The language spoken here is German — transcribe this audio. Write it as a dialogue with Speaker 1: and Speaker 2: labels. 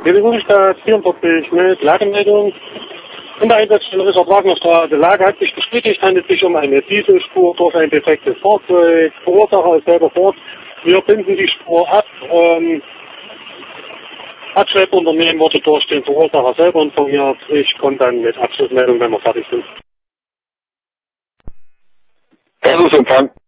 Speaker 1: Telefonstadt 44 mit Lagemeldung. In der Einsatzstelle Richard Wagner Straße. Lage hat sich bestätigt, handelt sich um eine Dieselspur durch ein defektes Fahrzeug. Verursacher ist selber fort. Wir binden die Spur ab. Abschleppunternehmen wurde durch den Verursacher selber informiert. Ich komme dann mit Abschlussmeldung, wenn wir fertig sind.
Speaker 2: Empfang.